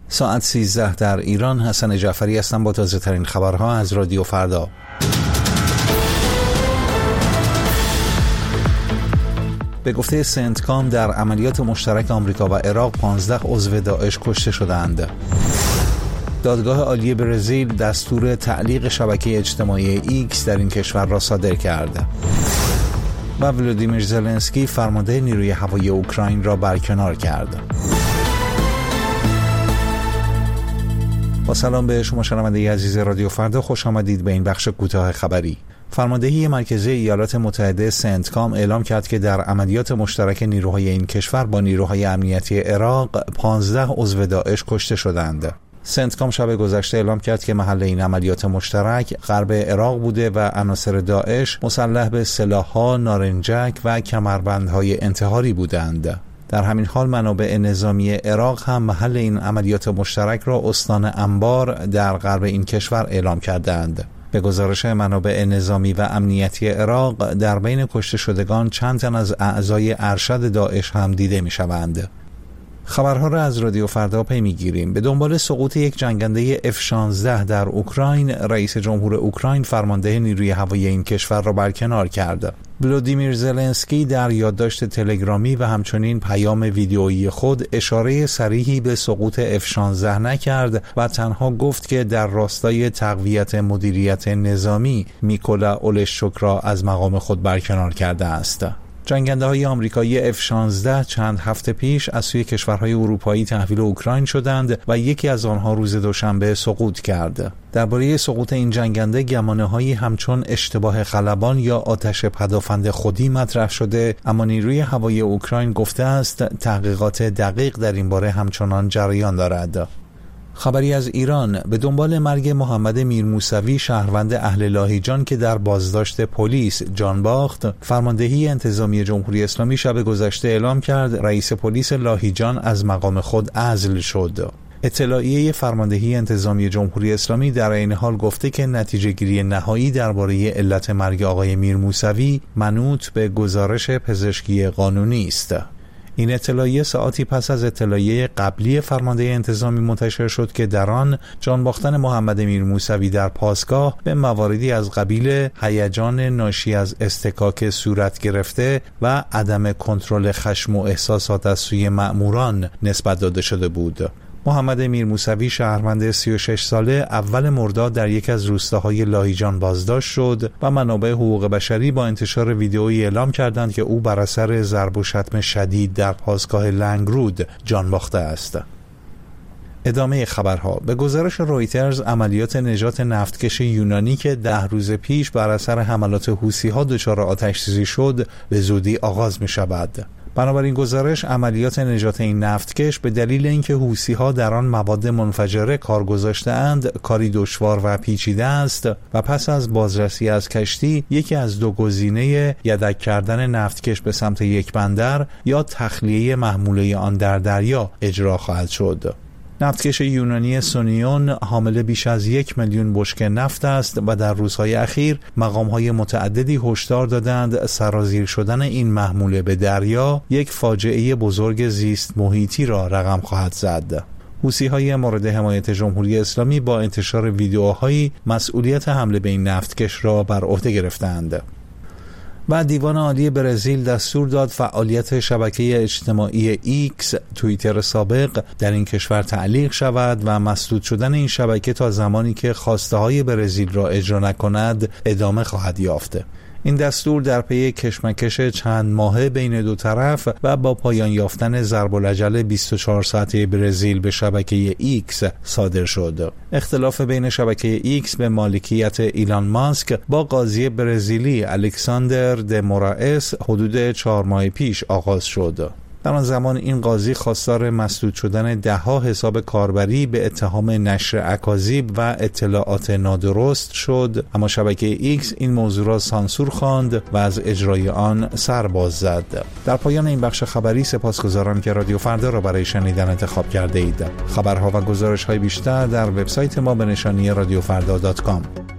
ساعت 13 در ایران. حسن جعفری هستم با تازه ترین خبرها از رادیو فردا. به گفته سنتکام در عملیات مشترک آمریکا و عراق 15 عضو داعش کشته شدند. دادگاه عالی برزیل دستور تعلیق شبکه اجتماعی ایکس در این کشور را صادر کرد. و ولودیمیر زلنسکی فرمانده نیروی هوایی اوکراین را برکنار کرد. با سلام به شما شنونده عزیز رادیو فردا، خوش آمدید به این بخش کوتاه خبری. فرماندهی مرکزی ایالات متحده سنتکام اعلام کرد که در عملیات مشترک نیروهای این کشور با نیروهای امنیتی عراق 15 عضو داعش کشته شدند. سنتکام شب گذشته اعلام کرد که محل این عملیات مشترک غرب عراق بوده و عناصر داعش مسلح به سلاح‌ها، نارنجک و کمربندهای انتحاری بودند. در همین حال منابع نظامی عراق هم محل این عملیات مشترک را استان انبار در غرب این کشور اعلام کردند. به گزارش منابع نظامی و امنیتی عراق در بین کشته شدگان چند تن از اعضای ارشد داعش هم دیده می شوند. خبرها را از رادیو فردا پی میگیریم. به دنبال سقوط یک جنگنده F-16 در اوکراین، رئیس جمهور اوکراین فرمانده نیروی هوایی این کشور را برکنار کرد. ولودیمیر زلنسکی در یادداشت تلگرامی و همچنین پیام ویدیویی خود اشاره صریحی به سقوط F-16 نکرد و تنها گفت که در راستای تقویت مدیریت نظامی میکولا اولشچوک را از مقام خود برکنار کرده است. جنگنده های آمریکایی F-16 چند هفته پیش از سوی کشورهای اروپایی تحویل اوکراین شدند و یکی از آنها روز دوشنبه سقوط کرد. درباره سقوط این جنگنده گمانه‌هایی همچون اشتباه خلبان یا آتش پدافند خودی مطرح شده، اما نیروی هوایی اوکراین گفته است تحقیقات دقیق در این باره همچنان جریان دارد. خبری از ایران. به دنبال مرگ محمد میرموسوی شهروند اهل لاهیجان که در بازداشت پلیس جان باخت، فرماندهی انتظامی جمهوری اسلامی شب گذشته اعلام کرد رئیس پلیس لاهیجان از مقام خود عزل شد. اطلاعیه فرماندهی انتظامی جمهوری اسلامی در این حال گفته که نتیجه گیری نهایی درباره علت مرگ آقای میرموسوی منوط به گزارش پزشکی قانونی است. این اطلاعیه ساعتی پس از اطلاعیه قبلی فرمانده انتظامی منتشر شد که در آن جان باختن محمد میرموسوی در پاسگاه به مواردی از قبیل هیجان ناشی از اصطکاک صورت گرفته و عدم کنترل خشم و احساسات از سوی مأموران نسبت داده شده بود. محمد میرموسوی شهروند 36 ساله اول مرداد در یک از روستاهای لاهیجان بازداشت شد و منابع حقوق بشری با انتشار ویدئویی اعلام کردند که او بر اثر ضرب و شتم شدید در پاسگاه لنگرود جان باخته است. ادامه خبرها. به گزارش رویترز عملیات نجات نفتکش یونانی که 10 روز پیش بر اثر حملات حوثی‌ها دچار آتش‌سوزی شد به زودی آغاز می شود. بنابراین گزارش عملیات نجات این نفتکش به دلیل اینکه حوثی‌ها در آن مواد منفجره کار گذاشته‌اند کاری دشوار و پیچیده است و پس از بازرسی از کشتی یکی از دو گزینه یدک کردن نفتکش به سمت یک بندر یا تخلیه محموله آن در دریا اجرا خواهد شد. نفتکش یونانی سونیون حامل بیش از 1 میلیون بشکه نفت است و در روزهای اخیر مقام‌های متعددی هشدار دادند سرازیر شدن این محموله به دریا یک فاجعه بزرگ زیست محیطی را رقم خواهد زد. حوثی‌های مورد حمایت جمهوری اسلامی با انتشار ویدیوهایی مسئولیت حمله به این نفتکش را بر عهده گرفتند. و دیوان عالی برزیل دستور داد فعالیت شبکه اجتماعی ایکس، توییتر سابق، در این کشور تعلیق شود و مسدود شدن این شبکه تا زمانی که خواسته های برزیل را اجرا نکند ادامه خواهد یافت. این دستور در پی کشمکش چند ماهه بین دو طرف و با پایان یافتن ضرب العجل 24 ساعته برزیل به شبکه ایکس صادر شد. اختلاف بین شبکه ایکس به مالکیت ایلان ماسک با قاضی برزیلی الکساندر د مورائس حدود 4 ماه پیش آغاز شد. در آن زمان این قاضی خواستار مسدود شدن 10 حساب کاربری به اتهام نشر اکاذیب و اطلاعات نادرست شد، اما شبکه ایکس این موضوع را سانسور خواند و از اجرای آن سر باز زد. در پایان این بخش خبری سپاسگزارم که رادیو فردا را برای شنیدن انتخاب کرده اید. خبرها و گزارش‌های بیشتر در وبسایت ما به نشانی radiofrda.com.